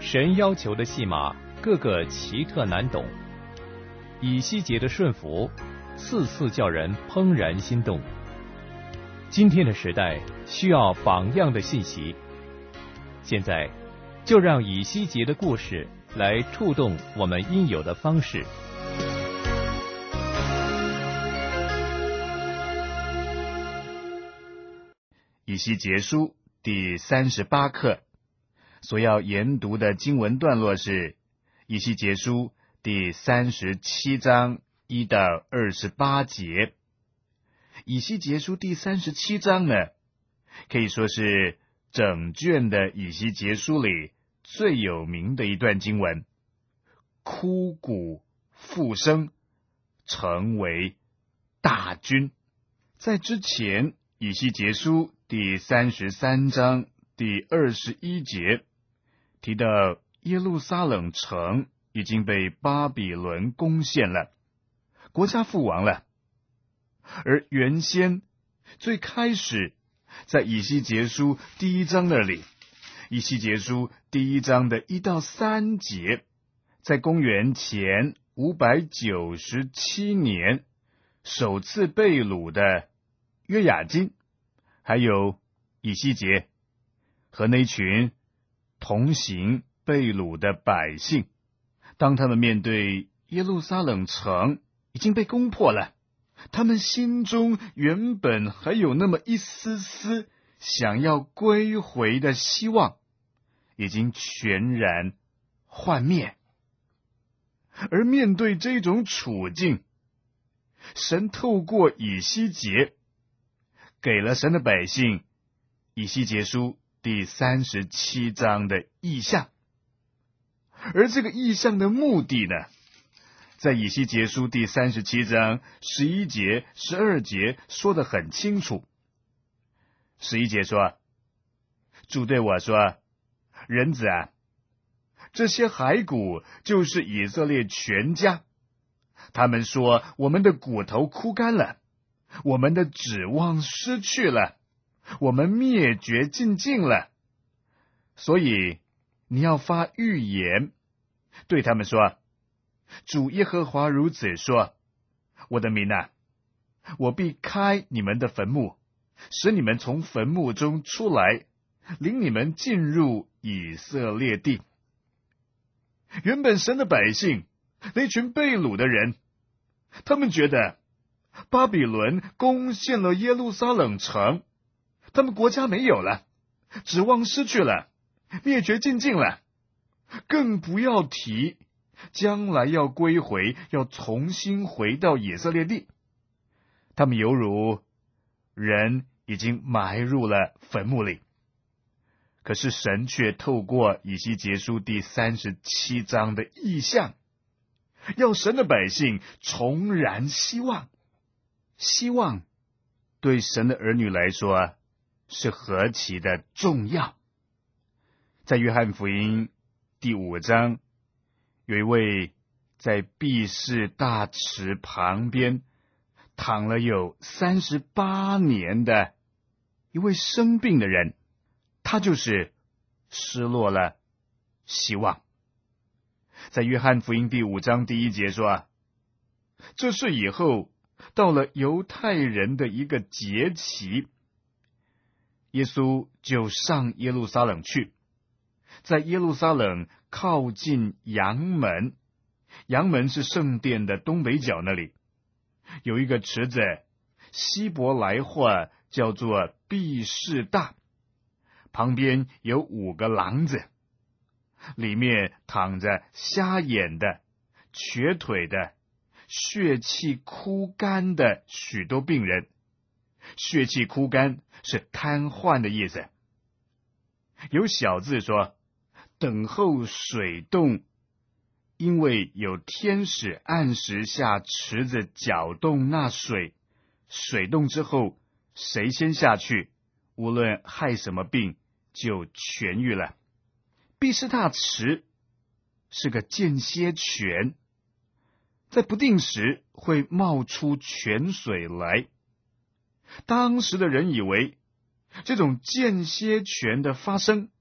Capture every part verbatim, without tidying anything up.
神要求的戏码个个奇特难懂，以西结的顺服次次叫人怦然心动。今天的时代需要榜样的信息，现在就让以西结的故事来触动我们应有的方式。 以西结书第三十八课所要研读的经文段落是以西结书第三十七章一到二十八节。以西结书第三十七章呢，可以说是整卷的以西结书里最有名的一段经文，枯骨复生，成为大军。在之前以西结书第三十三章第二十一节提到耶路撒冷城已经被巴比伦攻陷了，国家覆亡了。而原先最开始在以西结书第一章那里，以西结书第一章的一到三节，在公元前五百九十七年首次被掳的约雅斤，还有以西结和那群同行被掳的百姓，当他们面对耶路撒冷城已经被攻破了，他们心中原本还有那么一丝丝想要归回的希望，已经全然幻灭。而面对这种处境，神透过以西结给了神的百姓以西结书第三十七章的意象。而这个意象的目的呢，在以西结书第三十七章十一节、十二节说得很清楚。十一节说，主对我说，人子啊，这些骸骨就是以色列全家。他们说，我们的骨头枯干了，我们的指望失去了，我们灭绝尽尽了。所以你要发预言，对他们说，主耶和华如此说，我的民啊，我必开你们的坟墓，使你们从坟墓中出来，领你们进入以色列地。原本神的百姓，那群被掳的人，他们觉得巴比伦攻陷了耶路撒冷城，他们国家没有了，指望失去了，灭绝尽尽了，更不要提将来要归回，要重新回到以色列地。他们犹如人已经埋入了坟墓里。可是神却透过以西结书第三十七章的意象，要神的百姓重燃希望。希望对神的儿女来说是何其的重要。在约翰福音第五章，有一位在毕士大池旁边躺了有三十八年的一位生病的人，他就是失落了希望。在约翰福音第五章第一节说，这是以后到了犹太人的一个节期，耶稣就上耶路撒冷去，在耶路撒冷靠近阳门，阳门是圣殿的东北角那里，有一个池子，希伯来话叫做毕士大，旁边有五个廊子，里面躺着瞎眼的、瘸腿的、血气枯干的许多病人。血气枯干是瘫痪的意思。有小字说，等候水动，因为有天使按时下池子搅动那水，水动之后，谁先下去，无论害什么病，就痊愈了。毕士大池是个间歇泉，在不定时会冒出泉水来。当时的人以为这种间歇泉的发生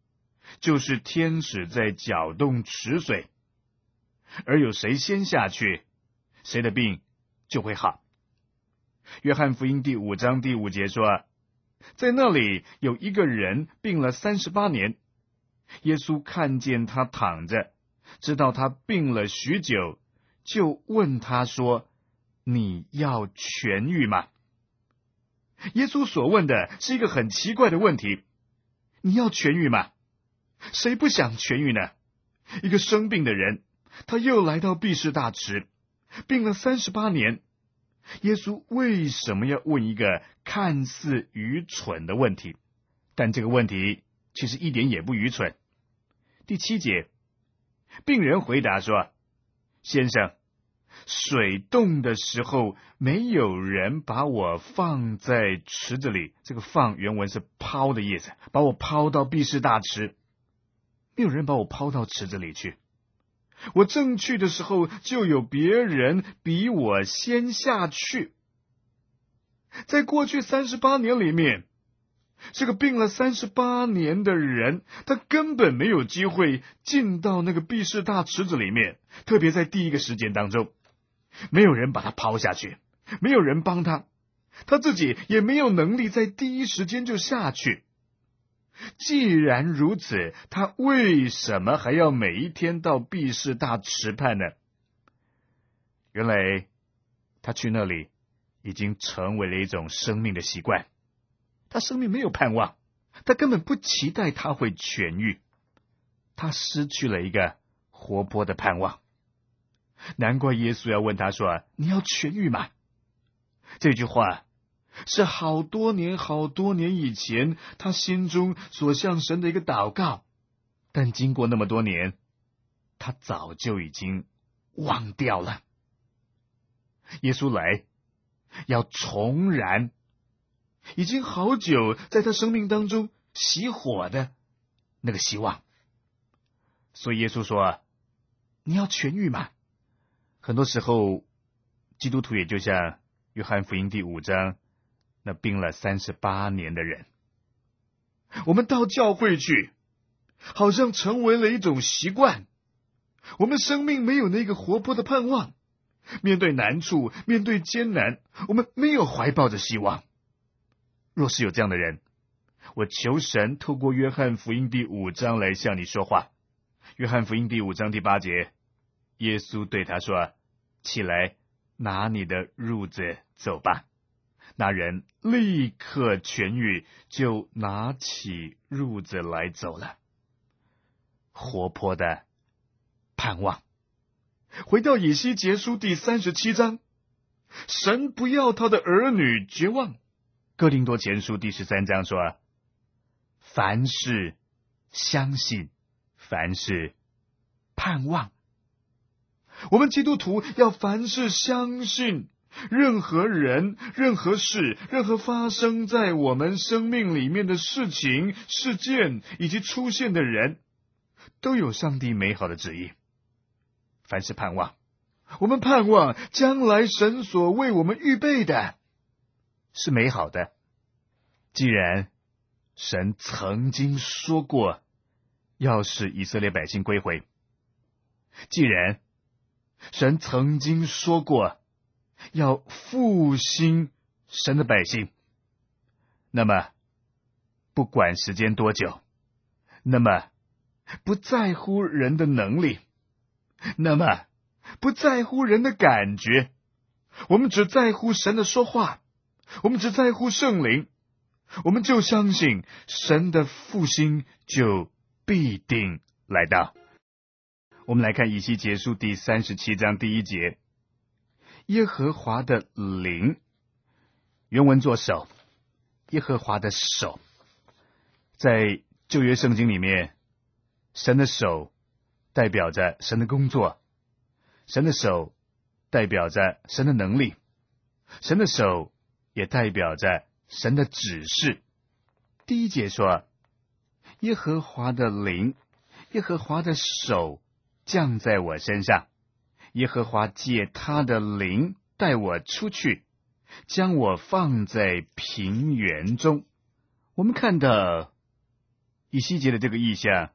就是天使在搅动池水，而有谁先下去，谁的病就会好。约翰福音第五章第五节说，在那里有一个人病了三十八年，耶稣看见他躺着，知道他病了许久，就问他说，你要痊愈吗？耶稣所问的是一个很奇怪的问题，你要痊愈吗？谁不想痊愈呢？一个生病的人，他又来到毕士大池，病了三十八年，耶稣为什么要问一个看似愚蠢的问题？但这个问题其实一点也不愚蠢。第七节，病人回答说，先生，水动的时候，没有人把我放在池子里，这个放原文是抛的意思，把我抛到毕士大池，没有人把我抛到池子里去。我正去的时候，就有别人比我先下去。在过去三十八年里面，这个病了三十八年的人，他根本没有机会进到那个毕士大池子里面，特别在第一个时间当中，没有人把他抛下去，没有人帮他，他自己也没有能力在第一时间就下去。既然如此，他为什么还要每一天到毕士大池畔呢？原来他去那里已经成为了一种生命的习惯，他生命没有盼望，他根本不期待他会痊愈，他失去了一个活泼的盼望。难怪耶稣要问他说，你要痊愈吗？这句话是好多年好多年以前他心中所向神的一个祷告，但经过那么多年，他早就已经忘掉了。耶稣来要重燃已经好久在他生命当中熄火的那个希望。所以耶稣说，你要痊愈吗？很多时候基督徒也就像约翰福音第五章那病了三十八年的人，我们到教会去好像成为了一种习惯，我们生命没有那个活泼的盼望，面对难处，面对艰难，我们没有怀抱着希望。若是有这样的人，我求神透过约翰福音第五章来向你说话。约翰福音第五章第八节，耶稣对他说，起来，拿你的褥子走吧。那人立刻痊愈，就拿起褥子来走了。活泼的盼望。回到以西结书第三十七章，神不要他的儿女绝望。哥林多前书第十三章说，凡事相信，凡事盼望。我们基督徒要凡事相信，任何人、任何事、任何发生在我们生命里面的事情、事件以及出现的人，都有上帝美好的旨意。凡事盼望，我们盼望将来神所为我们预备的是美好的。既然神曾经说过要使以色列百姓归回，既然神曾经说过要复兴神的百姓，那么不管时间多久，那么不在乎人的能力，那么不在乎人的感觉，我们只在乎神的说话，我们只在乎圣灵，我们就相信神的复兴就必定来到。我们来看以西结书第三十七章第一节，耶和华的灵，原文作手，耶和华的手。在旧约圣经里面，神的手代表着神的工作，神的手代表着神的能力，神的手也代表着神的指示。第一节说，耶和华的灵，耶和华的手降在我身上，耶和华借他的灵带我出去，将我放在平原中。我们看到以西结的这个意象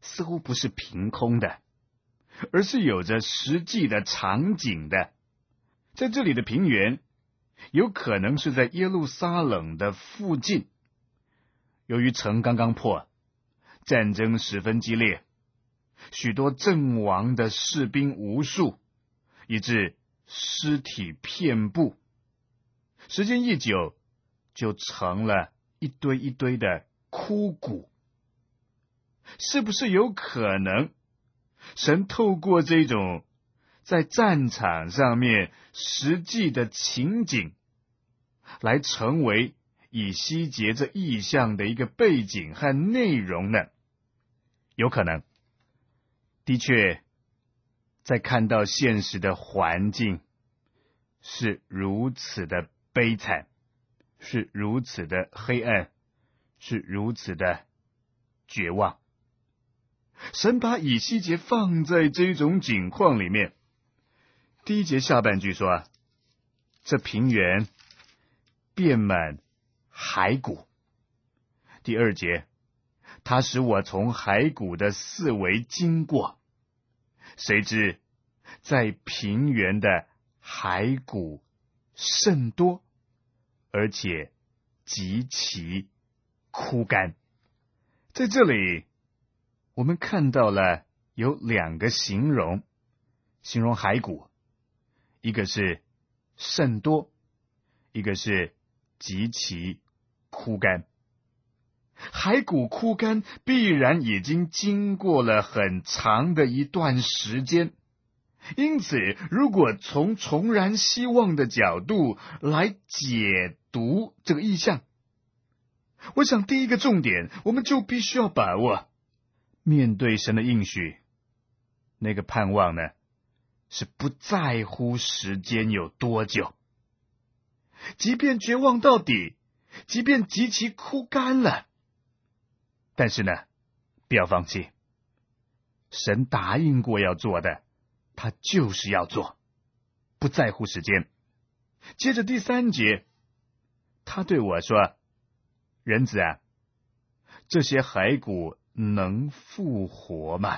似乎不是凭空的，而是有着实际的场景的。在这里的平原有可能是在耶路撒冷的附近，由于城刚刚破，战争十分激烈，许多阵亡的士兵无数，以致尸体遍布，时间一久，就成了一堆一堆的枯骨。是不是有可能，神透过这种在战场上面实际的情景，来成为以西结这意象的一个背景和内容呢？有可能。的确，在看到现实的环境是如此的悲惨，是如此的黑暗，是如此的绝望，神把以西结放在这种景况里面。第一节下半句说，这平原遍满骸骨。第二节，他使我从骸骨的四围经过，谁知在平原的骸骨甚多，而且极其枯干。在这里我们看到了有两个形容，形容骸骨，一个是甚多，一个是极其枯干。骸骨枯干必然已经经过了很长的一段时间，因此如果从重燃希望的角度来解读这个意象，我想第一个重点我们就必须要把握，面对神的应许，那个盼望呢，是不在乎时间有多久，即便绝望到底，即便极其枯干了，但是呢，不要放弃，神答应过要做的，他就是要做，不在乎时间。接着第三节，他对我说，人子啊，这些骸骨能复活吗？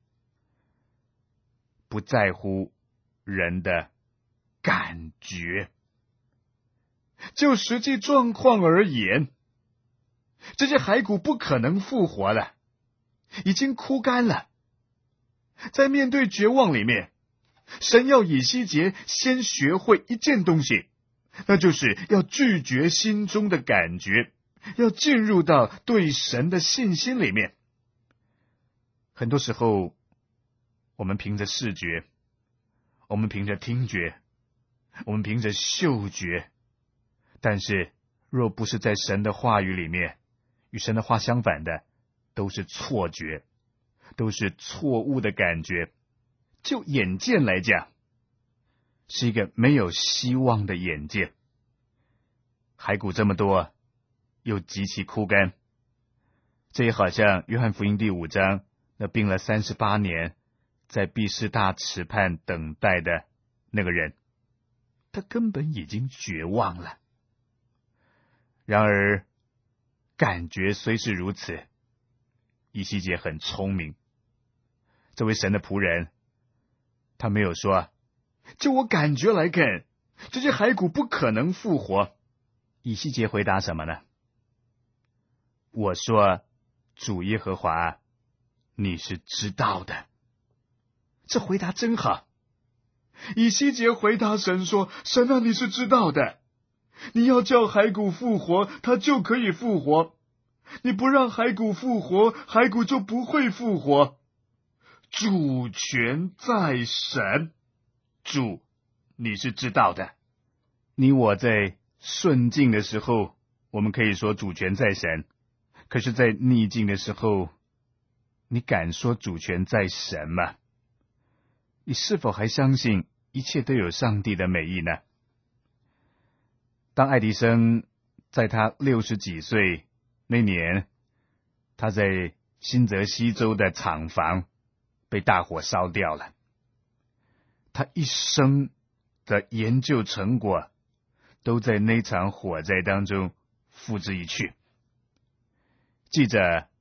不在乎人的感觉，就实际状况而言，这些骸骨不可能复活了，已经枯干了。在面对绝望里面，神要以西结先学会一件东西，那就是要拒绝心中的感觉，要进入到对神的信心里面。很多时候我们凭着视觉，我们凭着听觉，我们凭着嗅觉，但是若不是在神的话语里面，与神的话相反的，都是错觉，都是错误的感觉。就眼见来讲，是一个没有希望的眼见。骸骨这么多，又极其枯干，这也好像约翰福音第五章那病了三十八年，在毕士大池畔等待的那个人，他根本已经绝望了。然而感觉虽是如此，以西结很聪明，这位神的仆人，他没有说就我感觉来看，这些骸骨不可能复活。以西结回答什么呢？我说，主耶和华，你是知道的。这回答真好。以西结回答神说，神啊，你是知道的，你要叫骸骨复活，它就可以复活，你不让骸骨复活，骸骨就不会复活。主权在神，主你是知道的。你我在顺境的时候，我们可以说主权在神，可是在逆境的时候，你敢说主权在神吗？你是否还相信一切都有上帝的美意呢？当爱迪生在他六十几岁那年，他在新泽西州的厂房被大火烧掉了，他一生的研究成果都在那场火灾当中付之一炬。记者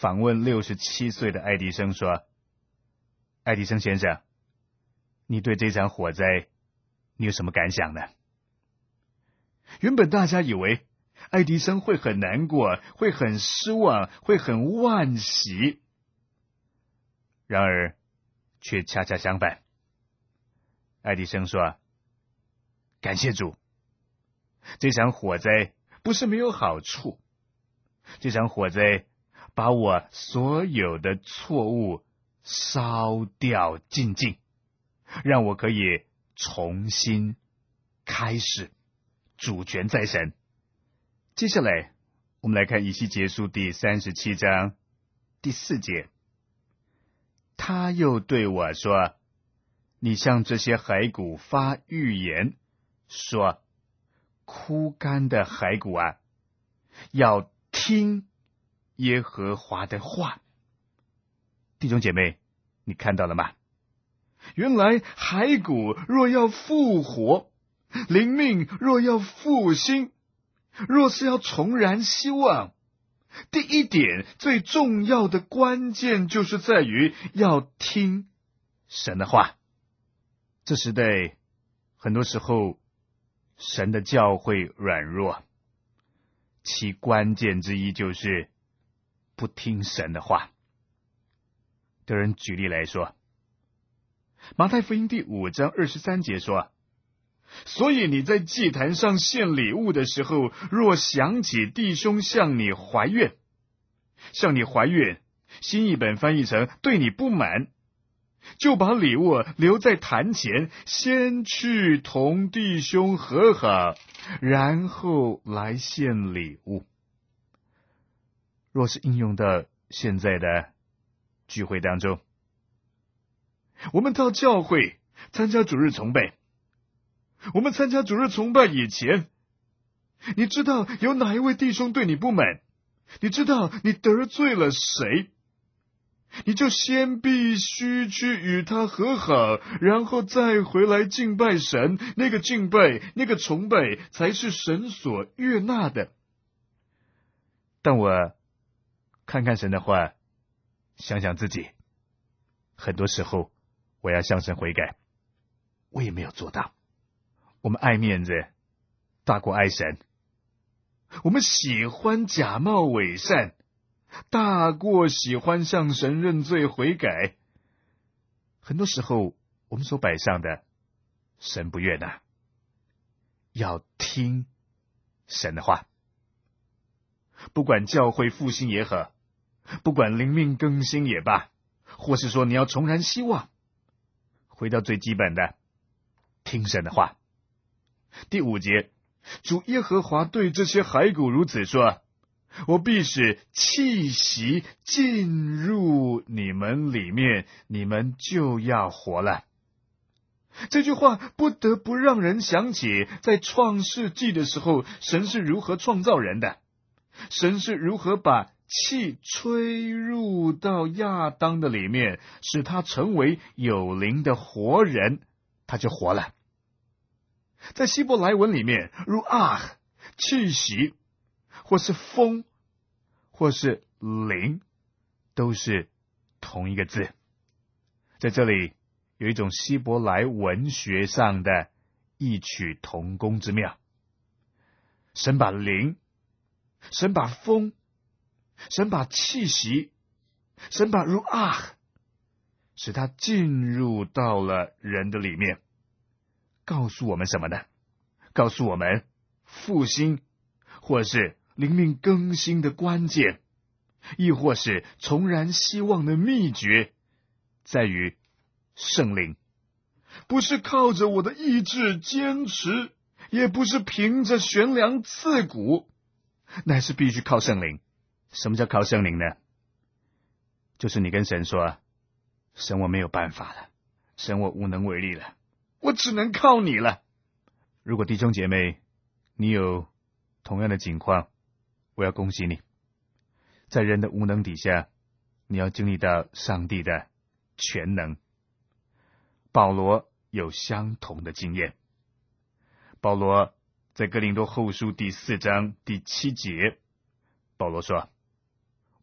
访问六十七岁的爱迪生说：“爱迪生先生，你对这场火灾，你有什么感想呢？”原本大家以为爱迪生会很难过，会很失望，会很惋惜，然而却恰恰相反。爱迪生说：“感谢主，这场火灾不是没有好处，这场火灾把我所有的错误烧掉净尽，让我可以重新开始，主权在神。”接下来我们来看以西结书第三十七章第四节。他又对我说：“你向这些骸骨发预言，说，枯干的骸骨啊，要听耶和华的话。”弟兄姐妹，你看到了吗？原来骸骨若要复活，灵命若要复兴，若是要重燃希望，第一点最重要的关键就是在于要听神的话。这时代很多时候神的教会软弱，其关键之一就是不听神的话。有人举例来说，马太福音第五章二十三节说：“所以你在祭坛上献礼物的时候，若想起弟兄向你怀怨，向你怀怨，新译本翻译成对你不满，就把礼物留在坛前，先去同弟兄和好，然后来献礼物。”若是应用到现在的聚会当中，我们到教会参加主日崇拜，我们参加主日崇拜以前，你知道有哪一位弟兄对你不满，你知道你得罪了谁，你就先必须去与他和好，然后再回来敬拜神。那个敬拜，那个崇拜才是神所悦纳的。但我看看神的话，想想自己，很多时候我要向神悔改，我也没有做到。我们爱面子大过爱神，我们喜欢假冒伪善大过喜欢向神认罪悔改。很多时候我们所摆上的神不悦纳，要听神的话。不管教会复兴也好，不管灵命更新也罢，或是说你要重燃希望，回到最基本的，听神的话。第五节，主耶和华对这些骸骨如此说：“我必使气息进入你们里面，你们就要活了。”这句话不得不让人想起在创世纪的时候，神是如何创造人的，神是如何把气吹入到亚当的里面，使他成为有灵的活人，他就活了。在希伯来文里面，如啊气息，或是风，或是灵，都是同一个字。在这里有一种希伯来文学上的异曲同工之妙。神把灵，神把风，神把气息，神把如啊，使它进入到了人的里面，告诉我们什么呢？告诉我们复兴或是灵命更新的关键，亦或是重燃希望的秘诀，在于圣灵。不是靠着我的意志坚持，也不是凭着悬梁刺股，乃是必须靠圣灵。什么叫靠圣灵呢？就是你跟神说，神我没有办法了，神我无能为力了，我只能靠你了。如果弟兄姐妹你有同样的境况，我要恭喜你，在人的无能底下，你要经历到上帝的全能。保罗有相同的经验。保罗在哥林多后书第四章第七节，保罗说：“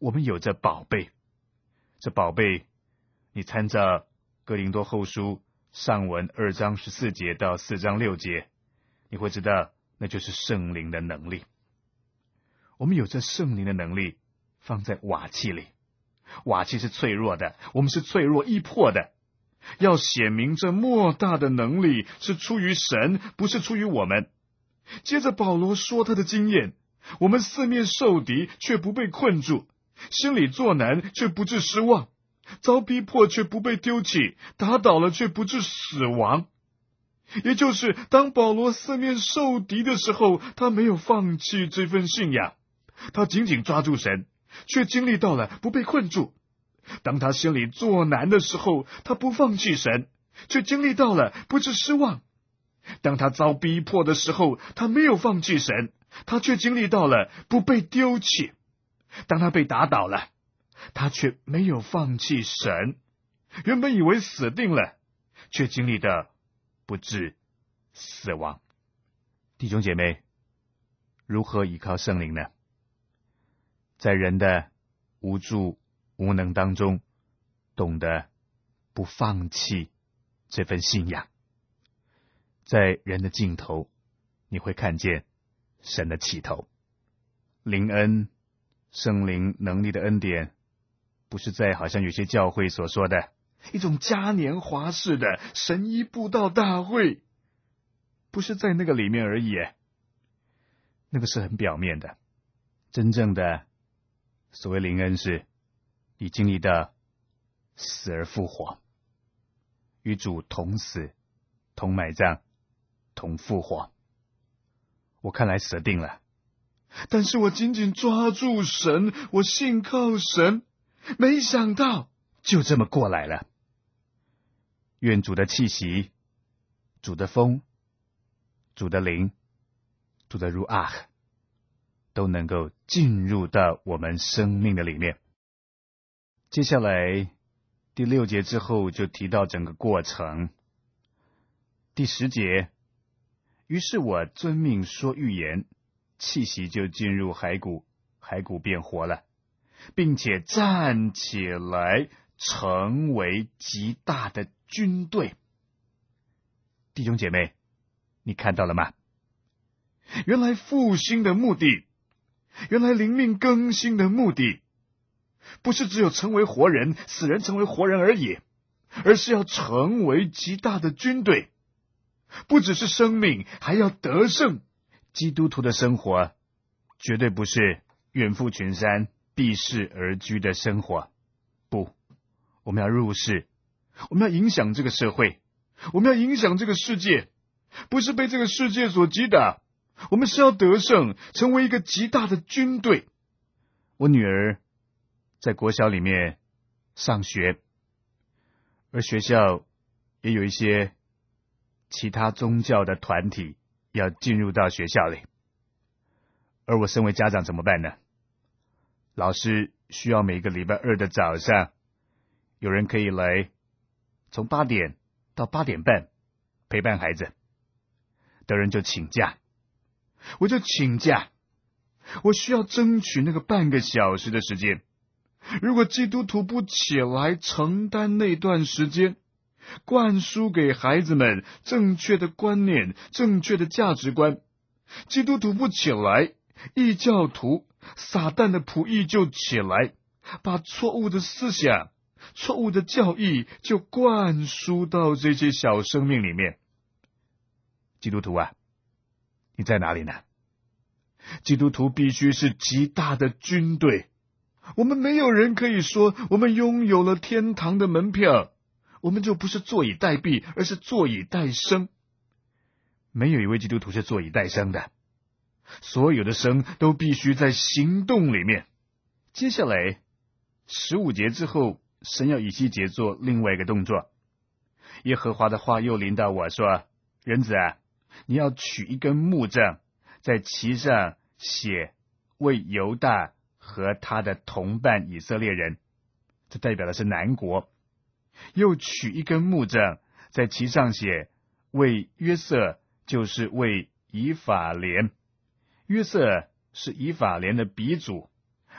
我们有着宝贝。这宝贝，你参照哥林多后书上文二章十四节到四章六节，你会知道那就是圣灵的能力。我们有这圣灵的能力放在瓦器里，瓦器是脆弱的，我们是脆弱易破的。要显明这莫大的能力是出于神，不是出于我们。接着保罗说他的经验，我们四面受敌却不被困住，心里作难却不致失望，遭逼迫却不被丢弃，打倒了却不致死亡。也就是当保罗四面受敌的时候，他没有放弃这份信仰，他紧紧抓住神，却经历到了不被困住。当他心里作难的时候，他不放弃神，却经历到了不致失望。当他遭逼迫的时候，他没有放弃神，他却经历到了不被丢弃。当他被打倒了，他却没有放弃神，原本以为死定了，却经历到不致死亡。弟兄姐妹，如何依靠圣灵呢？在人的无助无能当中，懂得不放弃这份信仰。在人的尽头，你会看见神的起头。灵恩、圣灵能力的恩典，不是在好像有些教会所说的一种嘉年华式的神医布道大会，不是在那个里面而已，那个是很表面的。真正的所谓灵恩是你经历到死而复活，与主同死、同埋葬、同复活。我看来死定了，但是我紧紧抓住神，我信靠神，没想到就这么过来了。愿主的气息、主的风、主的灵、主的如阿都能够进入到我们生命的里面。接下来第六节之后就提到整个过程。第十节，于是我遵命说预言，气息就进入骸骨，骸骨变活了，并且站起来成为极大的军队。弟兄姐妹，你看到了吗？原来复兴的目的，原来灵命更新的目的，不是只有成为活人，死人成为活人而已，而是要成为极大的军队。不只是生命，还要得胜。基督徒的生活绝对不是远赴群山、避世而居的生活。不，我们要入世，我们要影响这个社会，我们要影响这个世界，不是被这个世界所击打，我们是要得胜，成为一个极大的军队。我女儿在国小里面上学，而学校也有一些其他宗教的团体要进入到学校里，而我身为家长怎么办呢？老师需要每个礼拜二的早上，有人可以来从八点到八点半陪伴孩子，的人就请假，我就请假，我需要争取那个半个小时的时间。如果基督徒不起来承担那段时间，灌输给孩子们正确的观念、正确的价值观，基督徒不起来，异教徒、撒旦的仆役就起来，把错误的思想、错误的教义就灌输到这些小生命里面。基督徒啊，你在哪里呢？基督徒必须是极大的军队。我们没有人可以说我们拥有了天堂的门票，我们就不是坐以待毙，而是坐以待生。没有一位基督徒是坐以待生的，所有的生都必须在行动里面。接下来十五节之后，神要以西结做另外一个动作。耶和华的话又临到我说，人子啊，你要取一根木杖，在其上写为犹大和他的同伴以色列人，这代表的是南国。又取一根木杖，在其上写为约瑟，就是为以法莲。约瑟是以法莲的鼻祖，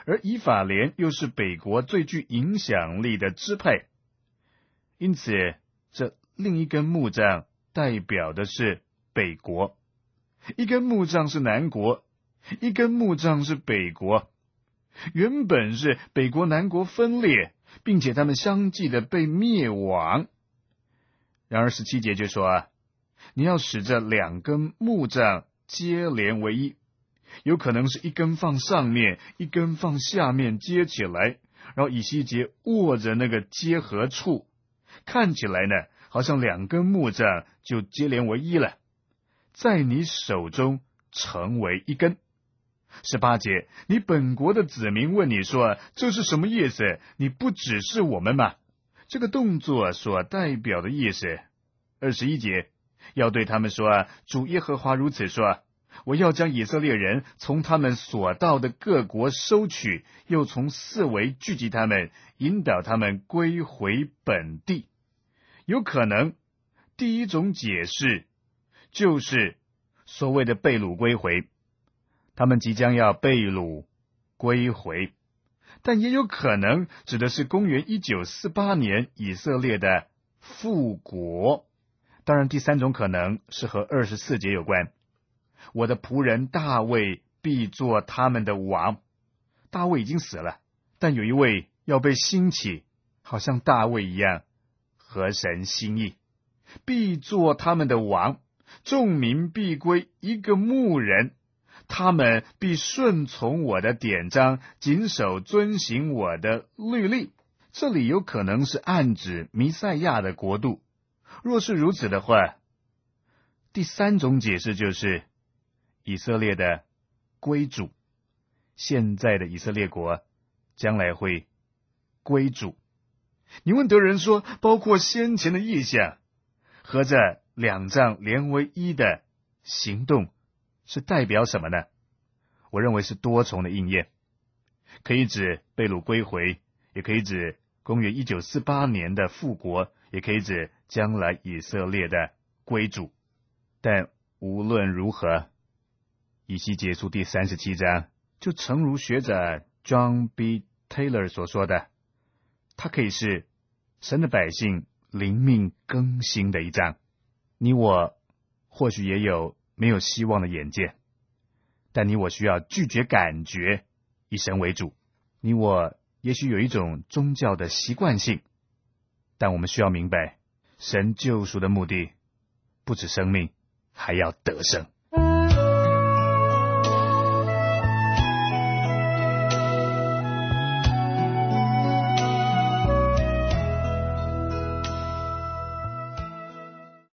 而以法莲又是北国最具影响力的支派，因此这另一根木杖代表的是北国，一根木杖是南国，一根木杖是北国。原本是北国南国分裂，并且他们相继的被灭亡。然而十七节就说啊，你要使这两根木杖接连为一，有可能是一根放上面，一根放下面接起来，然后以西结握着那个接合处，看起来呢好像两根木杖就接连为一了，在你手中成为一根。十八节，你本国的子民问你说，这是什么意思？你不只是我们吗？这个动作所代表的意思。二十一节，要对他们说，主耶和华如此说，我要将以色列人从他们所到的各国收取，又从四围聚集他们，引导他们归回本地。有可能第一种解释就是所谓的被掳归回，他们即将要被掳归回，但也有可能指的是公元一九四八年以色列的复国。当然第三种可能是和二十四节有关，我的仆人大卫必做他们的王。大卫已经死了，但有一位要被兴起，好像大卫一样合神心意，必做他们的王，众民必归一个牧人，他们必顺从我的典章，谨守遵行我的律例。这里有可能是暗指弥赛亚的国度。若是如此的话，第三种解释就是以色列的归主，现在的以色列国将来会归主。你问得人说，包括先前的异象和这两杖连为一的行动是代表什么呢？我认为是多重的应验，可以指被掳归回，也可以指公元一九四八年的复国，也可以指将来以色列的归主。但无论如何，以西结书第三十七章就诚如学者 John B. Taylor 所说的，它可以是神的百姓灵命更新的一章。你我或许也有没有希望的眼见，但你我需要拒绝感觉，以神为主。你我也许有一种宗教的习惯性，但我们需要明白，神救赎的目的不止生命，还要得胜。